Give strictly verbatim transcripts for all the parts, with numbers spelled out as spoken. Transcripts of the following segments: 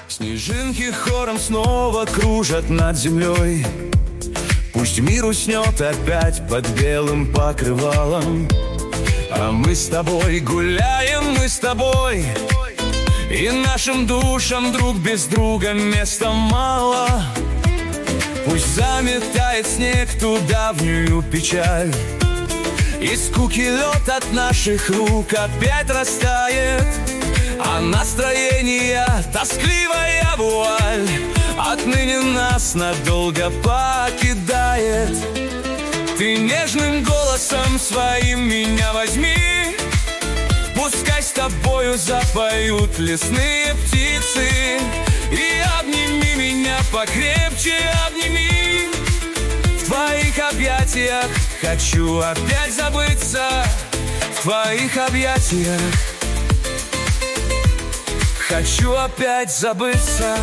Снежинки хором снова кружат над землей. Пусть мир уснет опять под белым покрывалом, а мы с тобой гуляем, мы с тобой, и нашим душам друг без друга места мало. Пусть заметает снег ту давнюю печаль, и скуки лед от наших рук опять растает, а настроение тоскливая вуаль отныне нас надолго покидает. Ты нежным голосом своим меня возьми, пускай с тобою запоют лесные птицы, и обними меня покрепче, обними. В твоих объятиях хочу опять забыться, в твоих объятиях хочу опять забыться.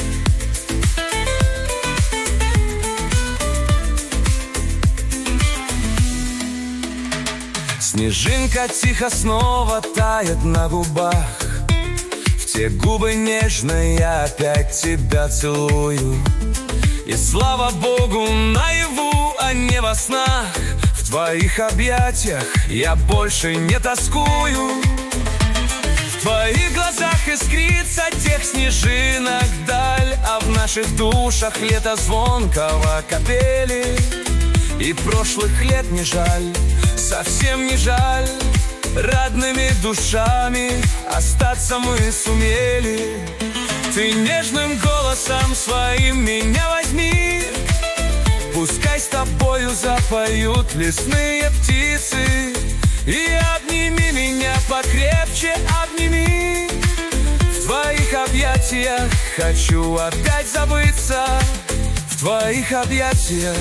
Снежинка тихо снова тает на губах, в те губы нежно я опять тебя целую. И слава Богу, наяву, а не во снах, в твоих объятиях я больше не тоскую. В твоих глазах искрится тех снежинок даль, а в наших душах лето звонкого капели. И прошлых лет не жаль, совсем не жаль, родными душами остаться мы сумели. Ты нежным голосом своим меня возьми, пускай с тобою запоют лесные птицы, и обними меня покрепче, обними. В твоих объятиях хочу опять забыться, в твоих объятиях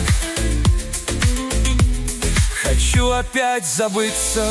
хочу опять забыться.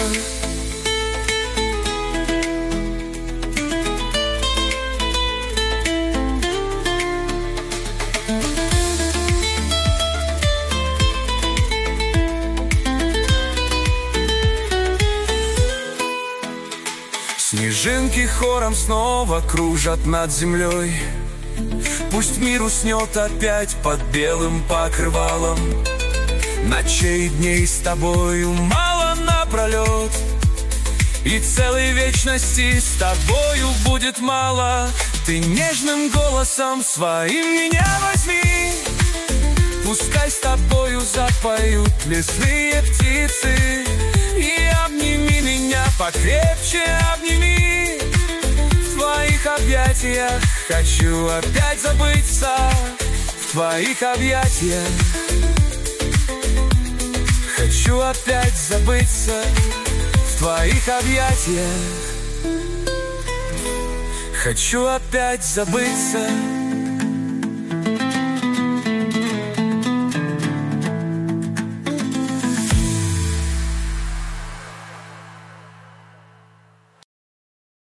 Снежинки хором снова кружат над землей. Пусть мир уснет опять под белым покрывалом. Ночей и дней с тобою мало напролет, и целой вечности с тобою будет мало. Ты нежным голосом своим меня возьми, пускай с тобою запоют лесные птицы, и обними меня покрепче, обними. В твоих объятиях хочу опять забыться, в твоих объятиях хочу опять забыться, в твоих объятиях хочу опять забыться.